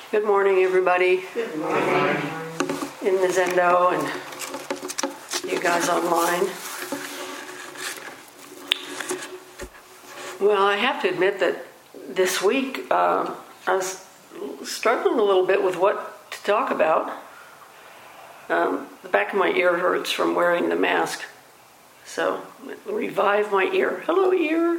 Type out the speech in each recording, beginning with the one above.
Good morning, everybody. Good morning. In the Zendo and you guys online. Well, I have to admit that this week I was struggling a little bit with what to talk about. The back of my ear hurts from wearing the mask. So, revive my ear. Hello, ear.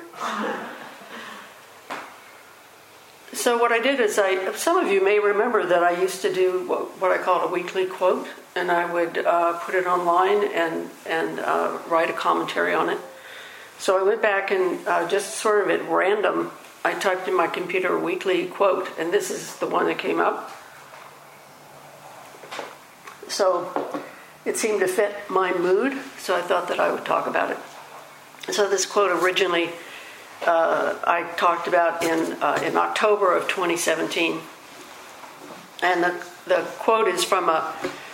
So what I did is, some of you may remember that I used to do what I call a weekly quote, and I would put it online and write a commentary on it. So I went back and just sort of at random, I typed in my computer weekly quote, and this is the one that came up. So it seemed to fit my mood, so I thought that I would talk about it. So this quote originally I talked about in October of 2017. And the quote is from a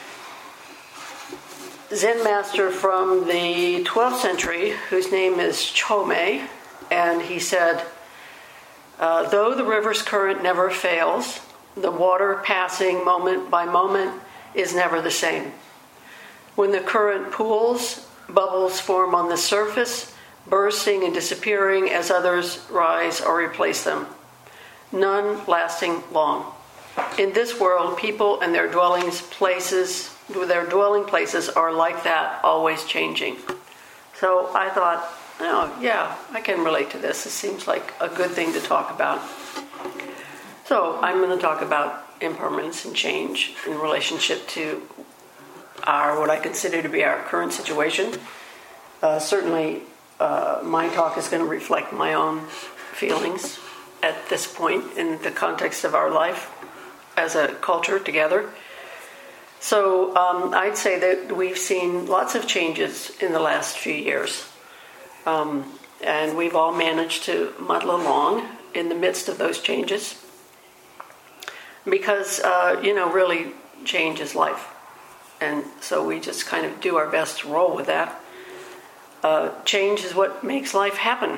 Zen master from the 12th century whose name is Chomei. And he said, though the river's current never fails, the water passing moment by moment is never the same. When the current pools, bubbles form on the surface, bursting and disappearing as others rise or replace them. None lasting long. In this world, people and their dwelling places are like that, always changing. So I thought, oh yeah, I can relate to this. It seems like a good thing to talk about. So I'm going to talk about impermanence and change in relationship to what I consider to be our current situation. Certainly, my talk is going to reflect my own feelings at this point in the context of our life as a culture together. So I'd say that we've seen lots of changes in the last few years. And we've all managed to muddle along in the midst of those changes. Because, really change is life. And so we just kind of do our best to roll with that. Change is what makes life happen,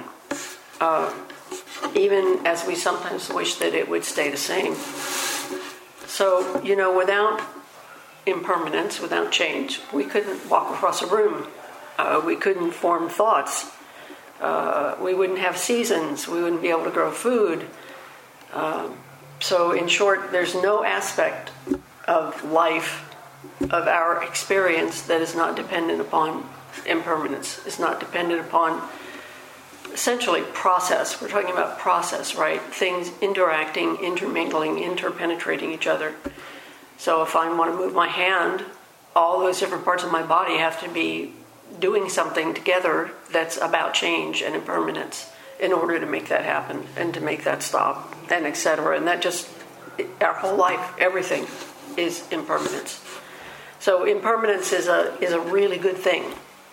even as we sometimes wish that it would stay the same. So, without impermanence, without change, we couldn't walk across a room. We couldn't form thoughts. We wouldn't have seasons. We wouldn't be able to grow food. So, in short, there's no aspect of life, of our experience, that is not dependent upon impermanence, is not dependent upon essentially process. We're talking about process, right? Things interacting, intermingling, interpenetrating each other. So if I want to move my hand, all those different parts of my body have to be doing something together that's about change and impermanence in order to make that happen and to make that stop, and etc. And that just, our whole life, everything is impermanence. So impermanence is a really good thing.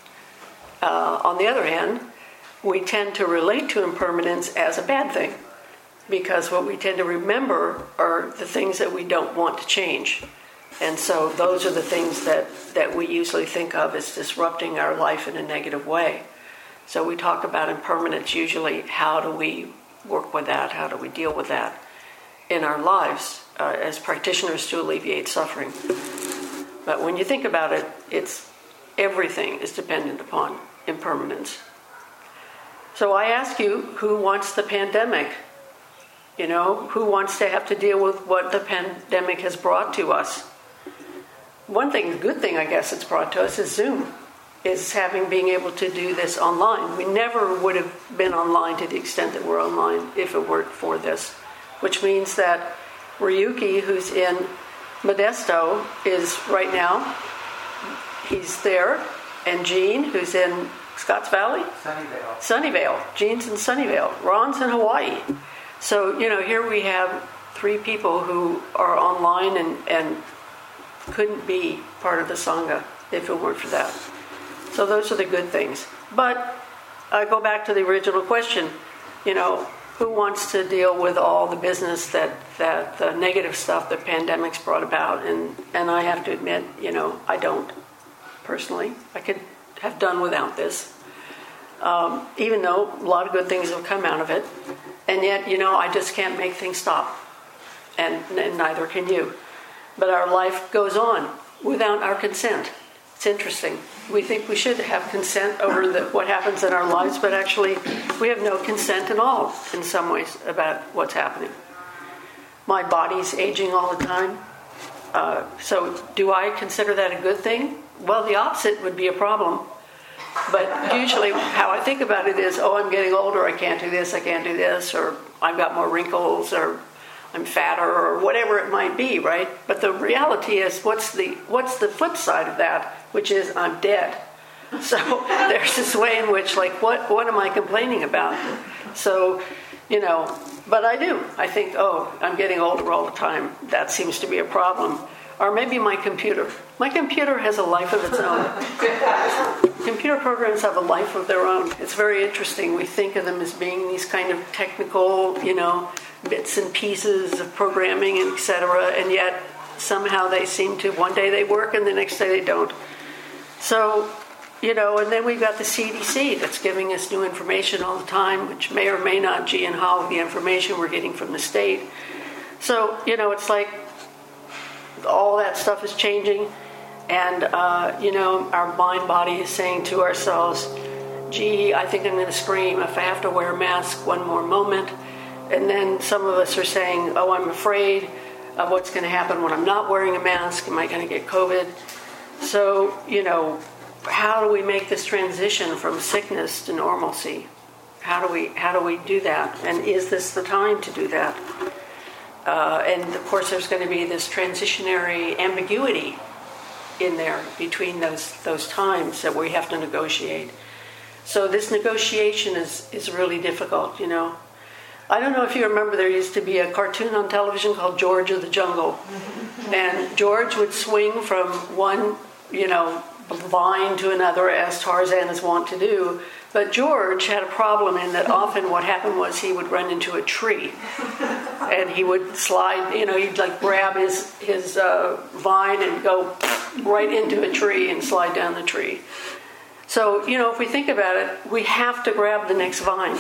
On the other hand, we tend to relate to impermanence as a bad thing, because what we tend to remember are the things that we don't want to change. And so those are the things that we usually think of as disrupting our life in a negative way. So we talk about impermanence usually, how do we work with that? How do we deal with that in our lives as practitioners to alleviate suffering? But when you think about it, everything is dependent upon impermanence. So I ask you, who wants the pandemic? Who wants to have to deal with what the pandemic has brought to us? One thing, good thing I guess it's brought to us is Zoom, is being able to do this online. We never would have been online to the extent that we're online if it weren't for this, which means that Ryuki, who's in Modesto, is right now, he's there, and Gene, who's in Scotts Valley? Sunnyvale. Gene's in Sunnyvale. Ron's in Hawaii. So, here we have 3 people who are online and couldn't be part of the Sangha if it weren't for that. So those are the good things. But I go back to the original question, who wants to deal with all the business that the negative stuff that pandemics brought about? And I have to admit, I don't, personally. I could have done without this. Even though a lot of good things have come out of it. And yet, I just can't make things stop. and neither can you. But our life goes on without our consent. It's interesting. We think we should have consent over what happens in our lives, but actually we have no consent at all in some ways about what's happening. My body's aging all the time. So do I consider that a good thing? Well, the opposite would be a problem. But usually how I think about it is, I'm getting older, I can't do this, or I've got more wrinkles, or I'm fatter, or whatever it might be, right? But the reality is, what's the flip side of that, which is I'm dead. So there's this way in which, like, what am I complaining about? So, but I do. I think, I'm getting older all the time. That seems to be a problem. Or maybe my computer. My computer has a life of its own. Computer programs have a life of their own. It's very interesting. We think of them as being these kind of technical, bits and pieces of programming, and et cetera, and yet somehow they seem to, one day they work and the next day they don't. So, and then we've got the CDC that's giving us new information all the time, which may or may not gee and haw the information we're getting from the state. So, it's like all that stuff is changing, and, our mind body is saying to ourselves, gee, I think I'm going to scream if I have to wear a mask one more moment. And then some of us are saying, I'm afraid of what's going to happen when I'm not wearing a mask. Am I going to get COVID? So, how do we make this transition from sickness to normalcy? How do we do that? And is this the time to do that? And of course, there's going to be this transitionary ambiguity in there between those times that we have to negotiate. So this negotiation is really difficult, I don't know if you remember, there used to be a cartoon on television called George of the Jungle. And George would swing from one, vine to another, as Tarzan is wont to do. But George had a problem in that often what happened was he would run into a tree. And he would slide, he'd like grab his vine and go right into a tree and slide down the tree. So, if we think about it, we have to grab the next vine.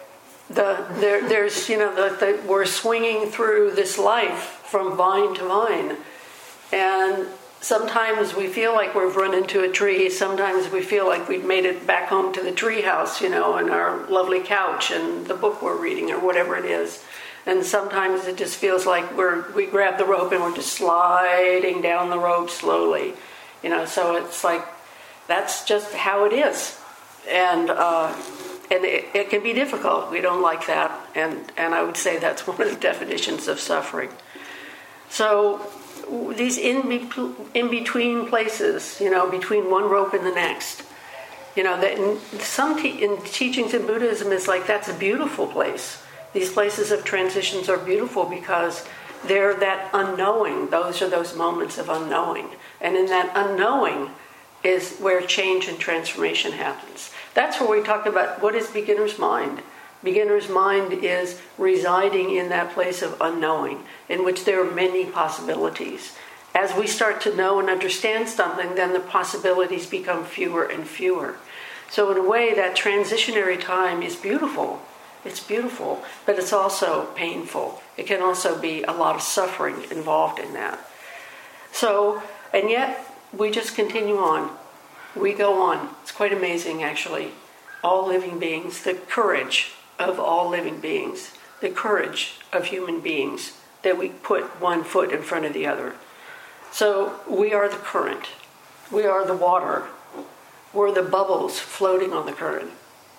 We're swinging through this life from vine to vine, and sometimes we feel like we've run into a tree. Sometimes we feel like we've made it back home to the tree house, in our lovely couch and the book we're reading or whatever it is. And sometimes it just feels like we grab the rope and we're just sliding down the rope slowly, So it's like that's just how it is, and it can be difficult. We don't like that, and I would say that's one of the definitions of suffering. So these in-between places, between one rope and the next, that in some in teachings in Buddhism is like that's a beautiful place. These places of transitions are beautiful because they're that unknowing. Those are those moments of unknowing, and in that unknowing is where change and transformation happens. That's where we talk about what is beginner's mind. Beginner's mind is residing in that place of unknowing, in which there are many possibilities. As we start to know and understand something, then the possibilities become fewer and fewer. So in a way, that transitionary time is beautiful. It's beautiful, but it's also painful. It can also be a lot of suffering involved in that. So, and yet, we just continue on. We go on. It's quite amazing, actually. All living beings, the courage of all living beings, the courage of human beings, that we put one foot in front of the other. So we are the current. We are the water. We're the bubbles floating on the current.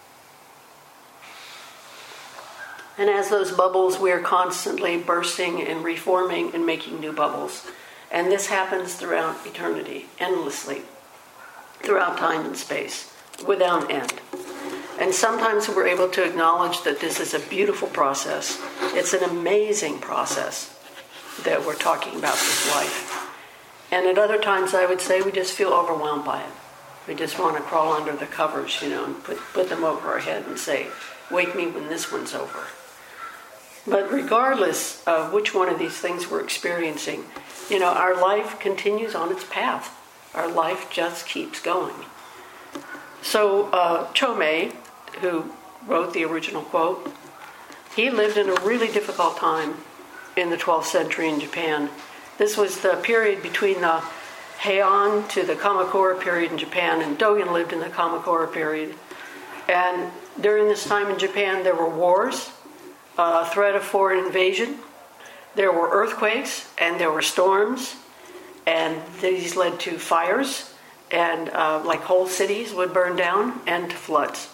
And as those bubbles, we are constantly bursting and reforming and making new bubbles. And this happens throughout eternity, endlessly, throughout time and space, without end. And sometimes we're able to acknowledge that this is a beautiful process. It's an amazing process that we're talking about, this life. And at other times, I would say, we just feel overwhelmed by it. We just want to crawl under the covers, and put them over our head and say, wake me when this one's over. But regardless of which one of these things we're experiencing, our life continues on its path. Our life just keeps going. So Chomei, who wrote the original quote, he lived in a really difficult time. in the 12th century in Japan. This was the period between the Heian to the Kamakura period in Japan, and Dogen lived in the Kamakura period. And during this time in Japan, there were wars, threat of foreign invasion, there were earthquakes, and there were storms, and these led to fires, and like whole cities would burn down, and to floods.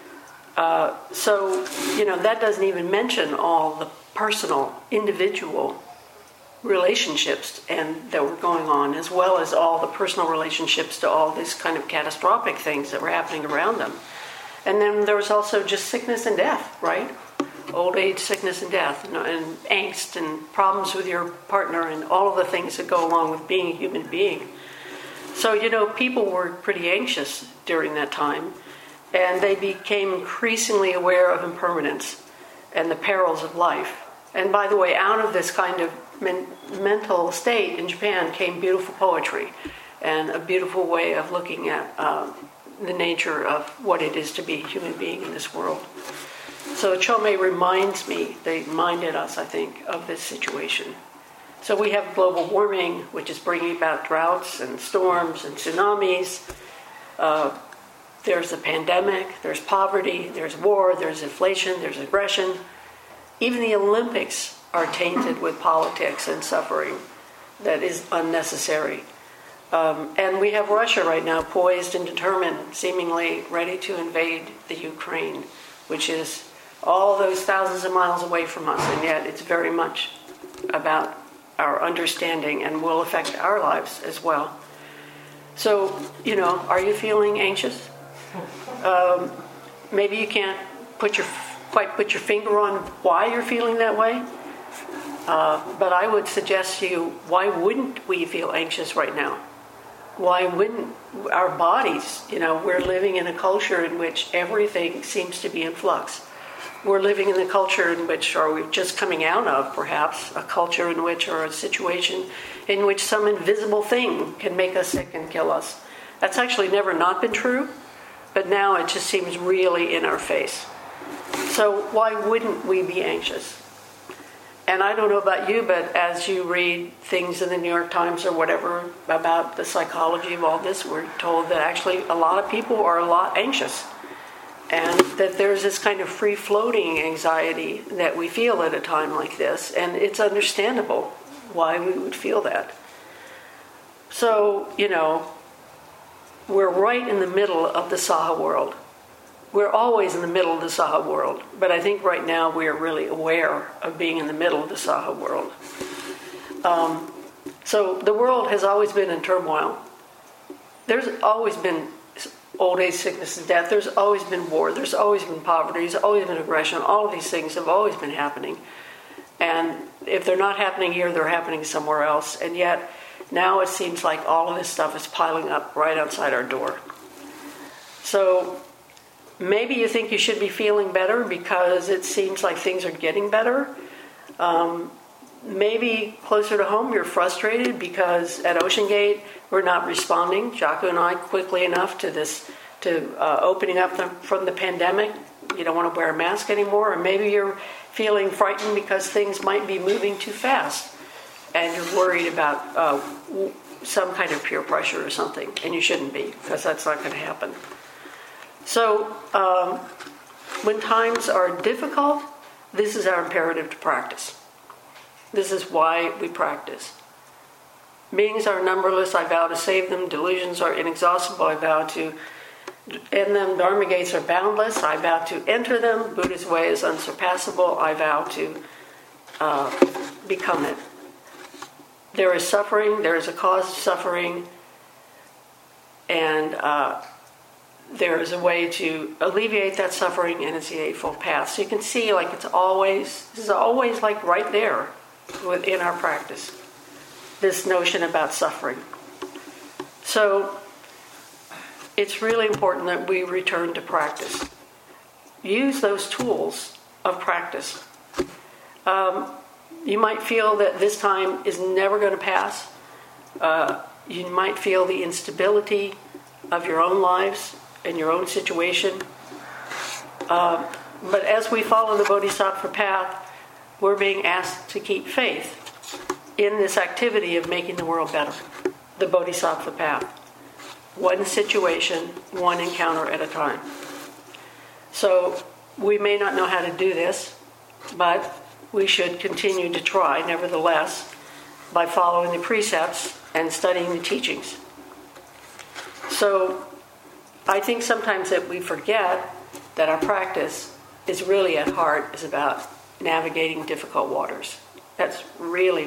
So, that doesn't even mention all the personal, individual relationships that were going on, as well as all the personal relationships to all these kind of catastrophic things that were happening around them. And then there was also just sickness and death, right? Old age, sickness and death, and angst and problems with your partner and all of the things that go along with being a human being. So, people were pretty anxious during that time, and they became increasingly aware of impermanence and the perils of life. And by the way, out of this kind of mental state in Japan came beautiful poetry and a beautiful way of looking at the nature of what it is to be a human being in this world. So Chomei they reminded us, I think, of this situation. So we have global warming, which is bringing about droughts and storms and tsunamis. There's a pandemic, there's poverty, there's war, there's inflation, there's aggression. Even the Olympics are tainted with politics and suffering that is unnecessary. And we have Russia right now poised and determined, seemingly ready to invade the Ukraine, which is all those thousands of miles away from us, and yet it's very much about our understanding and will affect our lives as well. So, are you feeling anxious? Maybe you can't quite put your finger on why you're feeling that way. But I would suggest to you, why wouldn't we feel anxious right now? Why wouldn't our bodies, we're living in a culture in which everything seems to be in flux. We're living in a culture in which, or we're just coming out of, perhaps, a culture in which, or a situation in which some invisible thing can make us sick and kill us. That's actually never not been true, but now it just seems really in our face. So why wouldn't we be anxious? And I don't know about you, but as you read things in the New York Times or whatever about the psychology of all this, we're told that actually a lot of people are a lot anxious. And that there's this kind of free-floating anxiety that we feel at a time like this. And it's understandable why we would feel that. So, we're right in the middle of the Saha world. We're always in the middle of the Saha world, but I think right now we are really aware of being in the middle of the Saha world. So the world has always been in turmoil. There's always been old age, sickness, and death. There's always been war. There's always been poverty. There's always been aggression. All of these things have always been happening. And if they're not happening here, they're happening somewhere else. And yet now it seems like all of this stuff is piling up right outside our door. So maybe you think you should be feeling better because it seems like things are getting better. Maybe closer to home, you're frustrated because at Ocean Gate, we're not responding, Jaco and I, quickly enough to opening up from the pandemic. You don't want to wear a mask anymore. Or maybe you're feeling frightened because things might be moving too fast and you're worried about some kind of peer pressure or something. And you shouldn't be, because that's not going to happen. So when times are difficult, this is our imperative to practice. This is why we practice. Beings are numberless, I vow to save them. Delusions are inexhaustible, I vow to end them. Dharma gates are boundless, I vow to enter them. Buddha's way is unsurpassable, I vow to become it. There is suffering, there is a cause of suffering, and there is a way to alleviate that suffering, and it's the Eightfold Path. So you can see, this is always like right there within our practice, this notion about suffering. So it's really important that we return to practice. Use those tools of practice. You might feel that this time is never going to pass. You might feel the instability of your own lives and your own situation. But as we follow the Bodhisattva path, we're being asked to keep faith in this activity of making the world better, the Bodhisattva path. One situation, one encounter at a time. So we may not know how to do this, but we should continue to try, nevertheless, by following the precepts and studying the teachings. So I think sometimes that we forget that our practice is really at heart is about navigating difficult waters. That's really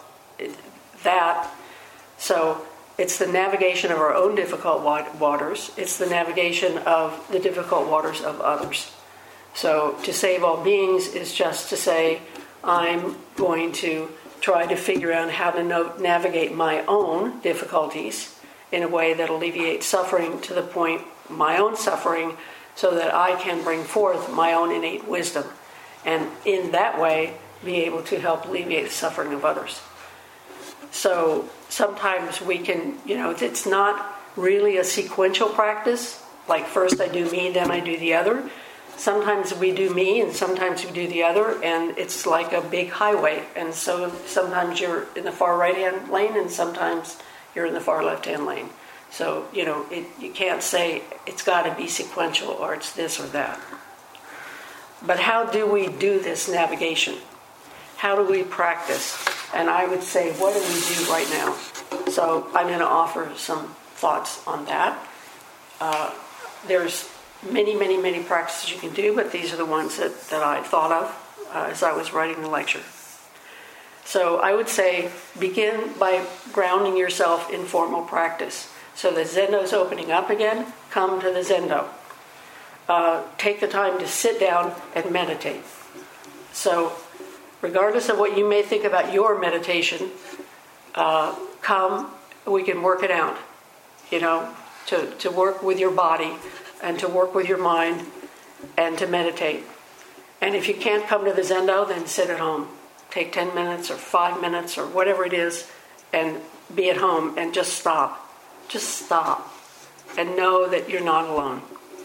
so it's the navigation of our own difficult waters. It's the navigation of the difficult waters of others. So to save all beings is just to say, I'm going to try to figure out how to navigate my own difficulties in a way that alleviates suffering to the point, my own suffering, so that I can bring forth my own innate wisdom. And in that way, be able to help alleviate the suffering of others. So sometimes we can, it's not really a sequential practice, like first I do me, then I do the other. Sometimes we do me and sometimes we do the other, and it's like a big highway. And so sometimes you're in the far right-hand lane and sometimes you're in the far left-hand lane. So, you can't say it's got to be sequential or it's this or that. But how do we do this navigation? How do we practice? And I would say, what do we do right now? So I'm going to offer some thoughts on that. There's many, many, many practices you can do, but these are the ones that I thought of as I was writing the lecture. So I would say begin by grounding yourself in formal practice. So the Zendo's opening up again, come to the Zendo. Take the time to sit down and meditate. So regardless of what you may think about your meditation, we can work it out, to work with your body and to work with your mind and to meditate. And if you can't come to the Zendo, then sit at home. Take 10 minutes or 5 minutes or whatever it is and be at home and just stop. Just stop and know that you're not alone.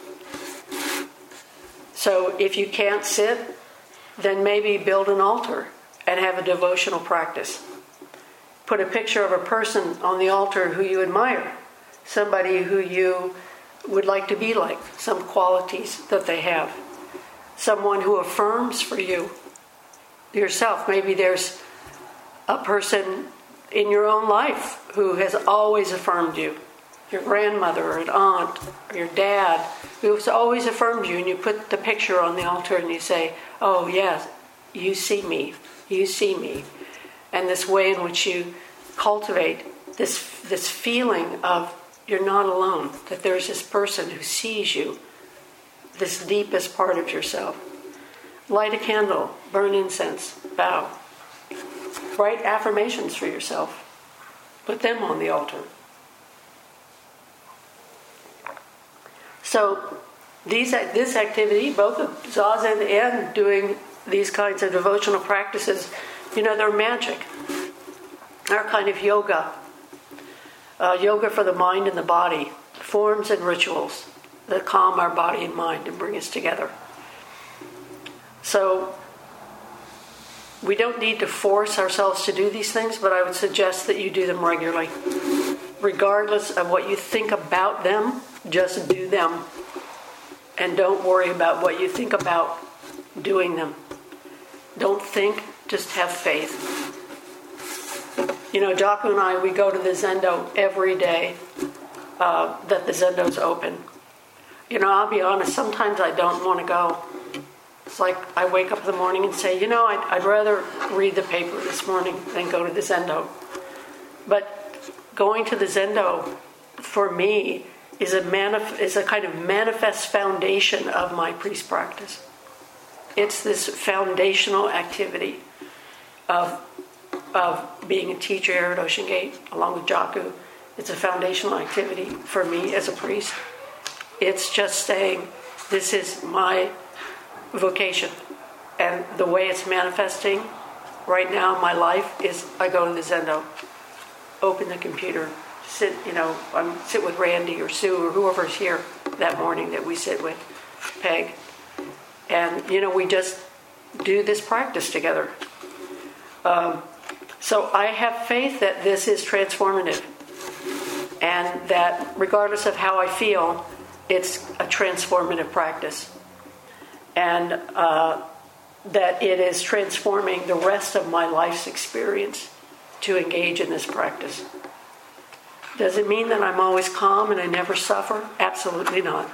So if you can't sit, then maybe build an altar and have a devotional practice. Put a picture of a person on the altar who you admire, somebody who you would like to be like, some qualities that they have, someone who affirms for you yourself. Maybe there's a person in your own life who has always affirmed you, your grandmother or an aunt or your dad who has always affirmed you, and you put the picture on the altar and you say, oh yes, you see me. And this way in which you cultivate this feeling of you're not alone, that there's this person who sees you, this deepest part of yourself. Light a candle, burn incense, bow. Write affirmations for yourself. Put them on the altar. So this activity, both of Zazen and doing these kinds of devotional practices, they're magic. They're kind of yoga. Yoga for the mind and the body. Forms and rituals that calm our body and mind and bring us together. So we don't need to force ourselves to do these things, but I would suggest that you do them regularly. Regardless of what you think about them, just do them. And don't worry about what you think about doing them. Don't think, just have faith. Jaku and I, we go to the Zendo every day that the Zendo's open. I'll be honest, sometimes I don't want to go. It's like I wake up in the morning and say, I'd rather read the paper this morning than go to the Zendo. But going to the Zendo, for me, is a kind of manifest foundation of my priest practice. It's this foundational activity of being a teacher here at Ocean Gate, along with Jaku. It's a foundational activity for me as a priest. It's just saying, this is my vocation. And the way it's manifesting right now in my life is I go to the Zendo, open the computer, sit with Randy or Sue or whoever's here that morning that we sit with, Peg. And, we just do this practice together. So I have faith that this is transformative, and that regardless of how I feel, it's a transformative practice, and that it is transforming the rest of my life's experience to engage in this practice. Does it mean that I'm always calm and I never suffer? Absolutely not.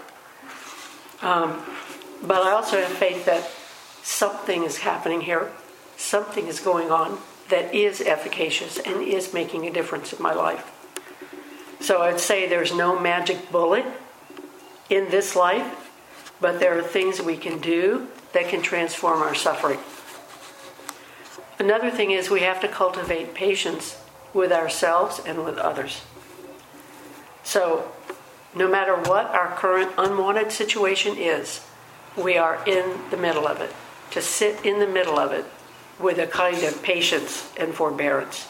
But I also have faith that something is happening here, something is going on that is efficacious and is making a difference in my life. So I'd say there's no magic bullet in this life, but there are things we can do that can transform our suffering. Another thing is we have to cultivate patience with ourselves and with others. So no matter what our current unwanted situation is, we are in the middle of it. To sit in the middle of it with a kind of patience and forbearance.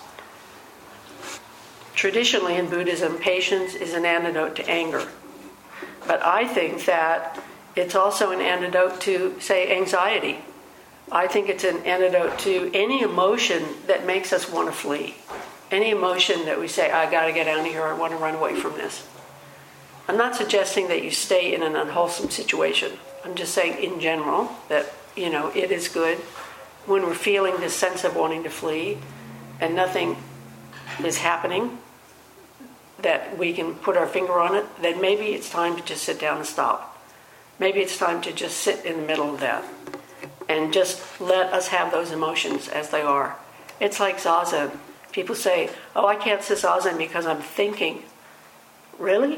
Traditionally in Buddhism, patience is an antidote to anger. But I think that it's also an antidote to, say, anxiety. I think it's an antidote to any emotion that makes us want to flee. Any emotion that we say, I got to get out of here, I want to run away from this. I'm not suggesting that you stay in an unwholesome situation. I'm just saying in general that, it is good when we're feeling this sense of wanting to flee and nothing is happening that we can put our finger on it, then maybe it's time to just sit down and stop. Maybe it's time to just sit in the middle of that and just let us have those emotions as they are. It's like Zazen. People say, oh, I can't sit Zazen because I'm thinking. Really?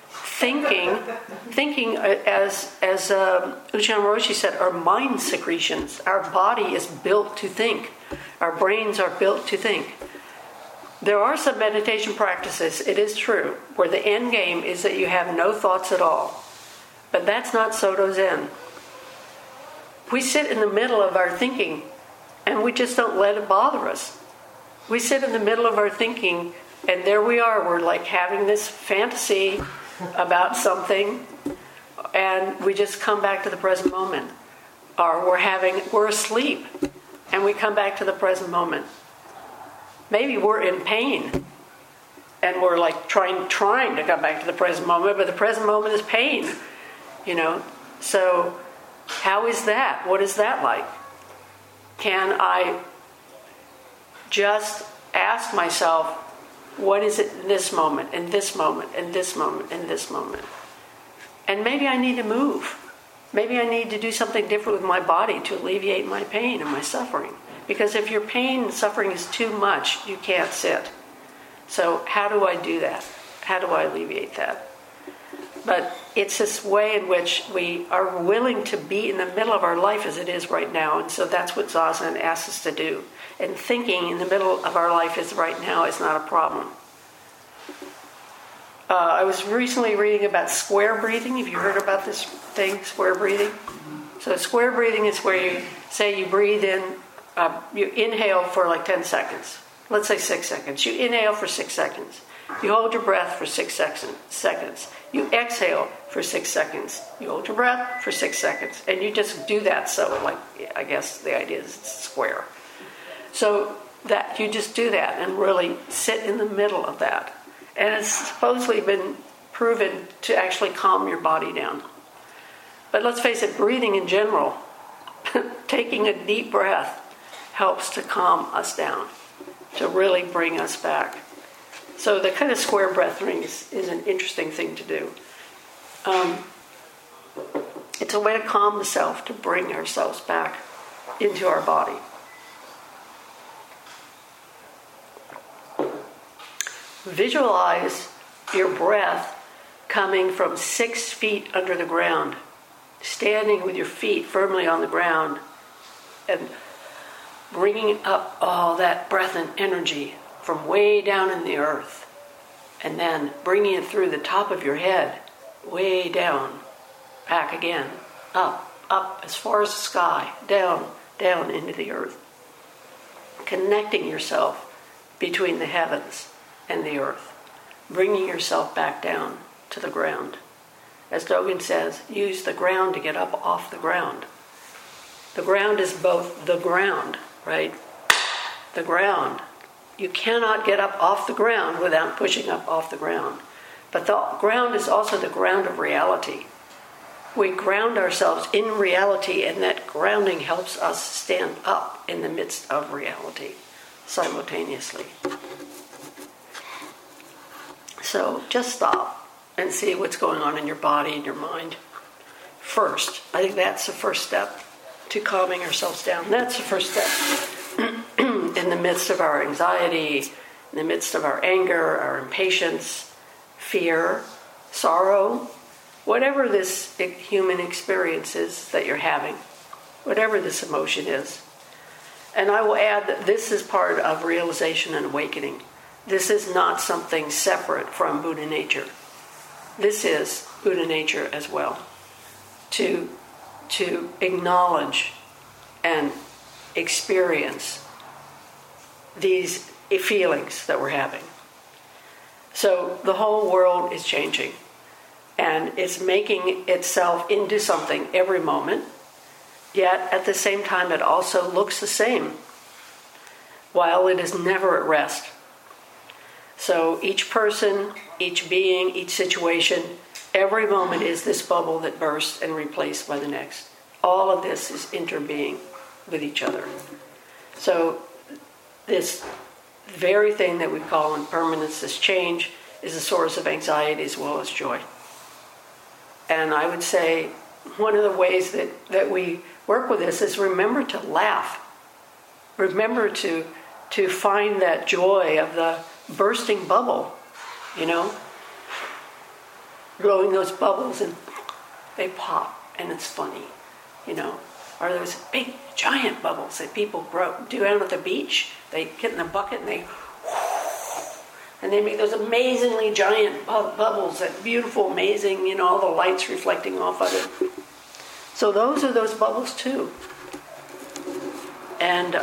Thinking, as Ujjayi Roshi said, are mind secretions. Our body is built to think. Our brains are built to think. There are some meditation practices, it is true, where the end game is that you have no thoughts at all. But that's not Soto Zen. We sit in the middle of our thinking, and we just don't let it bother us. We sit in the middle of our thinking, and there we are. We're like having this fantasy about something, and we just come back to the present moment. Or we're asleep, and we come back to the present moment. Maybe we're in pain, and we're like trying to come back to the present moment, but the present moment is pain, So how is that? What is that like? Can I just ask myself, what is it in this moment, and this moment, and this moment, and this moment? And maybe I need to move. Maybe I need to do something different with my body to alleviate my pain and my suffering. Because if your pain and suffering is too much, you can't sit. So how do I do that? How do I alleviate that? But it's this way in which we are willing to be in the middle of our life as it is right now. And so that's what Zazen asks us to do. And thinking in the middle of our life is right now is not a problem. I was recently reading about square breathing. Have you heard about this thing, square breathing? So square breathing is where you say you breathe in, you inhale for like 10 seconds. Let's say 6 seconds. You inhale for 6 seconds. You hold your breath for 6 seconds. You exhale for 6 seconds. You hold your breath for 6 seconds. And you just do that. So I guess the idea is it's square. So that you just do that and really sit in the middle of that. And it's supposedly been proven to actually calm your body down. But let's face it, breathing in general, taking a deep breath helps to calm us down, to really bring us back. So the kind of square breathing is an interesting thing to do. It's a way to calm the self, to bring ourselves back into our body. Visualize your breath coming from 6 feet under the ground, standing with your feet firmly on the ground, and bringing up all that breath and energy from way down in the earth, and then bringing it through the top of your head, way down, back again, up as far as the sky, down into the earth, connecting yourself between the heavens and the earth, bringing yourself back down to the ground. As Dogen says, use the ground to get up off the ground. The ground is both the ground, right? The ground. You cannot get up off the ground without pushing up off the ground. But the ground is also the ground of reality. We ground ourselves in reality, and that grounding helps us stand up in the midst of reality simultaneously. So just stop and see what's going on in your body and your mind first. I think that's the first step to calming ourselves down. That's the first step in the midst of our anxiety, in the midst of our anger, our impatience, fear, sorrow, whatever this human experience is that you're having, whatever this emotion is. And I will add that this is part of realization and awakening. This is not something separate from Buddha nature. This is Buddha nature as well. To acknowledge and experience these feelings that we're having. So the whole world is changing. And it's making itself into something every moment, yet at the same time it also looks the same, while it is never at rest. So each person, each being, each situation, every moment is this bubble that bursts and replaced by the next. All of this is interbeing with each other. So this very thing that we call impermanence, this change, is a source of anxiety as well as joy. And I would say one of the ways that we work with this is remember to laugh. Remember to find that joy of the bursting bubble, blowing those bubbles and they pop and it's funny, Or those big giant bubbles that people do out at the beach. They get in the bucket and they make those amazingly giant bubbles, that beautiful, amazing, all the lights reflecting off of it. So those are those bubbles too. And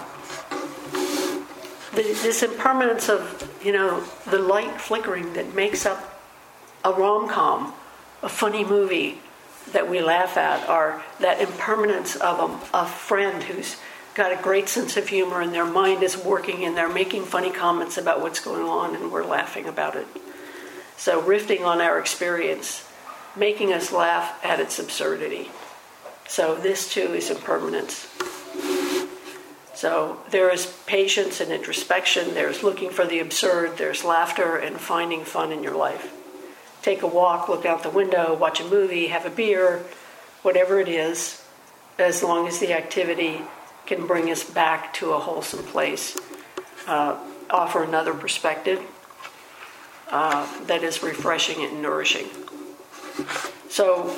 this impermanence of, the light flickering that makes up a rom-com, a funny movie that we laugh at, or that impermanence of a friend who's got a great sense of humor and their mind is working and they're making funny comments about what's going on and we're laughing about it. So riffing on our experience, making us laugh at its absurdity. So this too is impermanence. So there is patience and introspection, there's looking for the absurd, there's laughter and finding fun in your life. Take a walk, look out the window, watch a movie, have a beer, whatever it is, as long as the activity can bring us back to a wholesome place, offer another perspective that is refreshing and nourishing. So,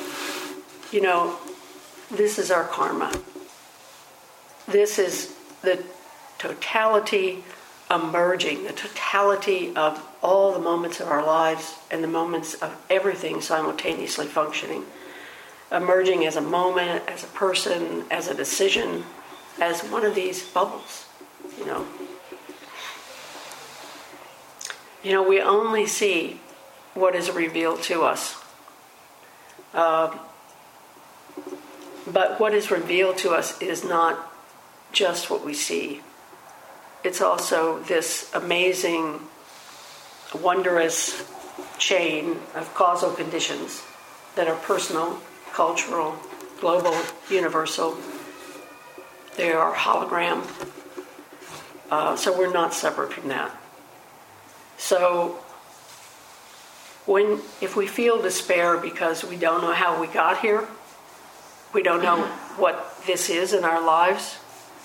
this is our karma. This is the totality emerging, the totality of all the moments of our lives and the moments of everything simultaneously functioning, emerging as a moment, as a person, as a decision, as one of these bubbles, we only see what is revealed to us. But what is revealed to us is not just what we see. It's also this amazing, wondrous chain of causal conditions that are personal, cultural, global, universal. They are hologram. So we're not separate from that. So if we feel despair because we don't know how we got here, we don't know what this is in our lives,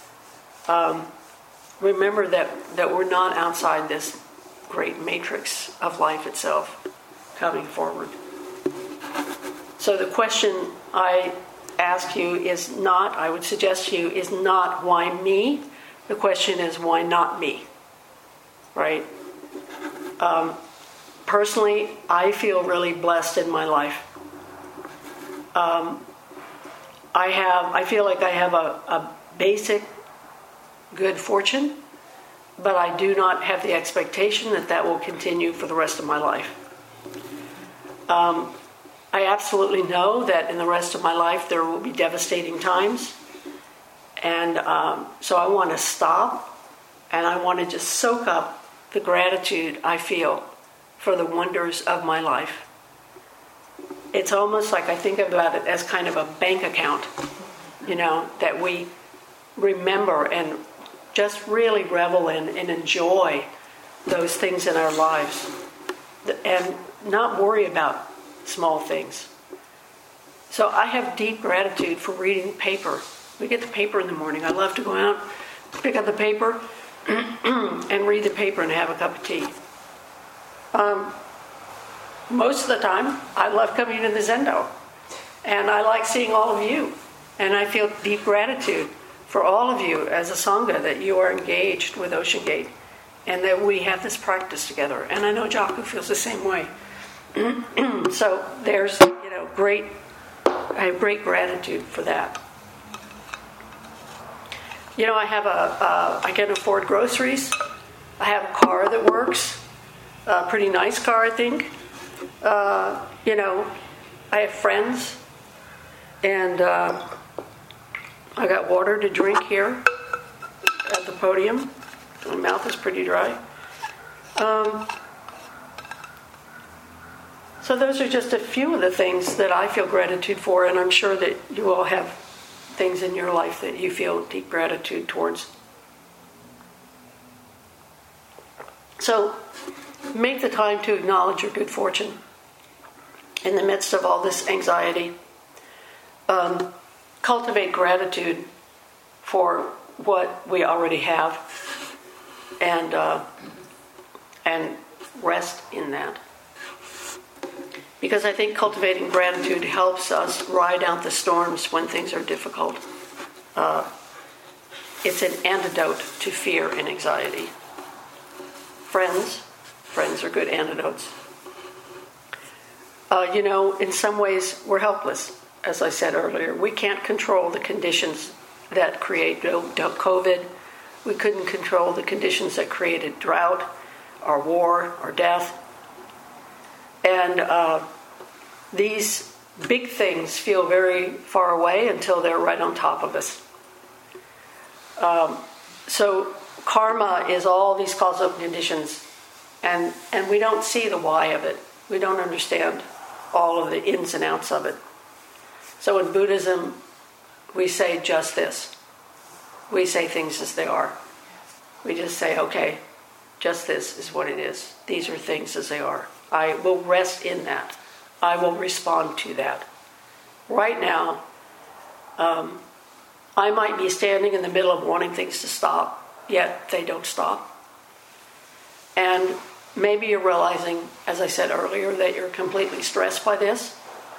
remember that we're not outside this great matrix of life itself coming forward. So the question I ask you is not, I would suggest to you, is not why me? The question is why not me? Right? Personally, I feel really blessed in my life. I feel like I have a basic good fortune, but I do not have the expectation that will continue for the rest of my life. I absolutely know that in the rest of my life there will be devastating times, And so I want to stop, and I want to just soak up the gratitude I feel for the wonders of my life. It's almost like I think about it as kind of a bank account, that we remember and just really revel in and enjoy those things in our lives and not worry about small things. So I have deep gratitude for reading paper. We get the paper in the morning. I love to go out, pick up the paper, and read the paper and have a cup of tea. Most of the time, I love coming to the Zendo. And I like seeing all of you. And I feel deep gratitude for all of you as a Sangha that you are engaged with Ocean Gate and that we have this practice together. And I know Jaku feels the same way. So there's, I have great gratitude for that. I can afford groceries. I have a car that works. A pretty nice car, I think. I have friends. And I got water to drink here at the podium. My mouth is pretty dry. So those are just a few of the things that I feel gratitude for, and I'm sure that you all have things in your life that you feel deep gratitude towards. So make the time to acknowledge your good fortune in the midst of all this anxiety. Cultivate gratitude for what we already have, and rest in that. Because I think cultivating gratitude helps us ride out the storms when things are difficult. It's an antidote to fear and anxiety. Friends are good antidotes. In some ways, we're helpless. As I said earlier, we can't control the conditions that create COVID. We couldn't control the conditions that created drought, or war, or death. And these big things feel very far away until they're right on top of us. So karma is all these causal conditions, and we don't see the why of it. We don't understand all of the ins and outs of it. So in Buddhism, we say just this. We say things as they are. We just say, okay, just this is what it is. These are things as they are. I will rest in that. I will respond to that. Right now, I might be standing in the middle of wanting things to stop, yet they don't stop. And maybe you're realizing, as I said earlier, that you're completely stressed by this.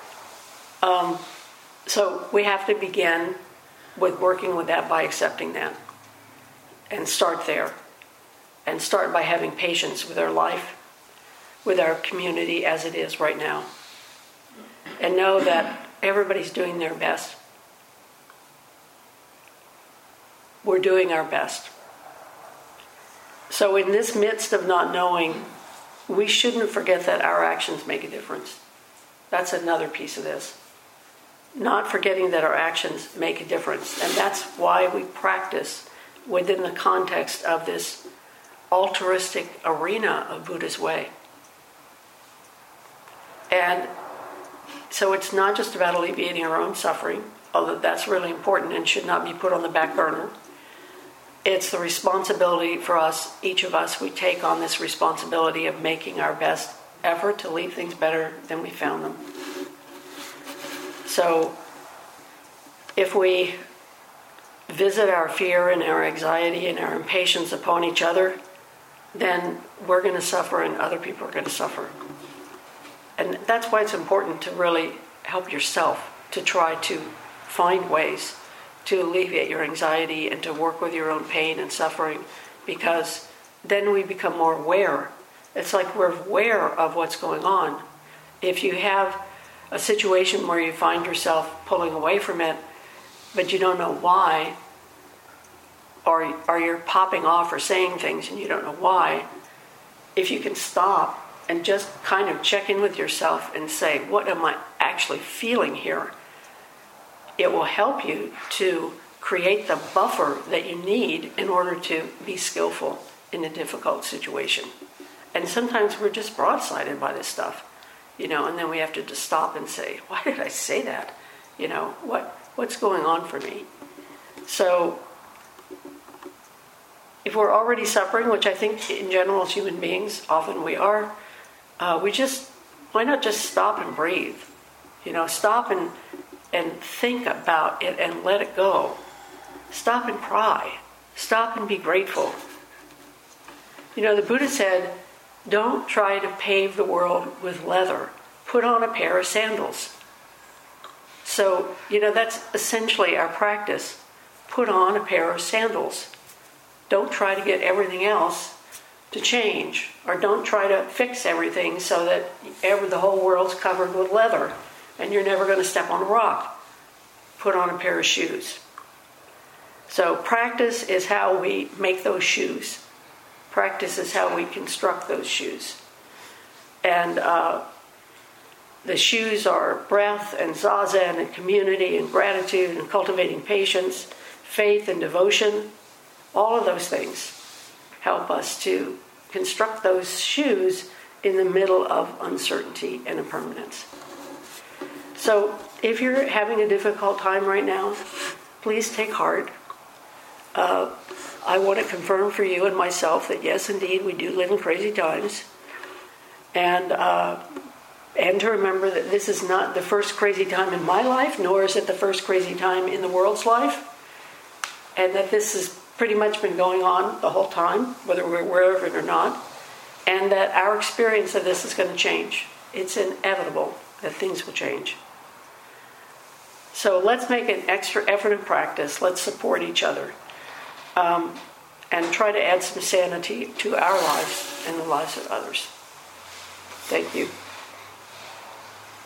So we have to begin with working with that by accepting that. And start there. And start by having patience with our life, with our community as it is right now. And know that everybody's doing their best. We're doing our best. So in this midst of not knowing, we shouldn't forget that our actions make a difference. That's another piece of this. Not forgetting that our actions make a difference. And that's why we practice within the context of this altruistic arena of Buddha's way. And so it's not just about alleviating our own suffering, although that's really important and should not be put on the back burner. It's the responsibility for us, each of us, we take on this responsibility of making our best effort to leave things better than we found them. So if we visit our fear and our anxiety and our impatience upon each other, then we're going to suffer and other people are going to suffer. And that's why it's important to really help yourself to try to find ways to alleviate your anxiety and to work with your own pain and suffering, because then we become more aware. It's like we're aware of what's going on. If you have a situation where you find yourself pulling away from it, but you don't know why, or you're popping off or saying things and you don't know why, if you can stop and just kind of check in with yourself and say, what am I actually feeling here? It will help you to create the buffer that you need in order to be skillful in a difficult situation. And sometimes we're just broadsided by this stuff, and then we have to just stop and say, why did I say that? What's going on for me? So if we're already suffering, which I think in general as human beings, often we are, why not just stop and breathe? Stop and think about it and let it go. Stop and cry. Stop and be grateful. The Buddha said, don't try to pave the world with leather. Put on a pair of sandals. So, that's essentially our practice. Put on a pair of sandals. Don't try to get everything else to change, or don't try to fix everything so that the whole world's covered with leather and you're never going to step on a rock. Put on a pair of shoes. So practice is how we make those shoes. Practice is how we construct those shoes. And the shoes are breath and zazen and community and gratitude and cultivating patience, faith and devotion. All of those things help us to construct those shoes in the middle of uncertainty and impermanence. So if you're having a difficult time right now, please take heart. I want to confirm for you and myself that yes, indeed, we do live in crazy times. And to remember that this is not the first crazy time in my life, nor is it the first crazy time in the world's life. And that this has pretty much been going on the whole time, whether we're aware of it or not. And that our experience of this is going to change. It's inevitable that things will change. So let's make an extra effort in practice. Let's support each other. And try to add some sanity to our lives and the lives of others. Thank you.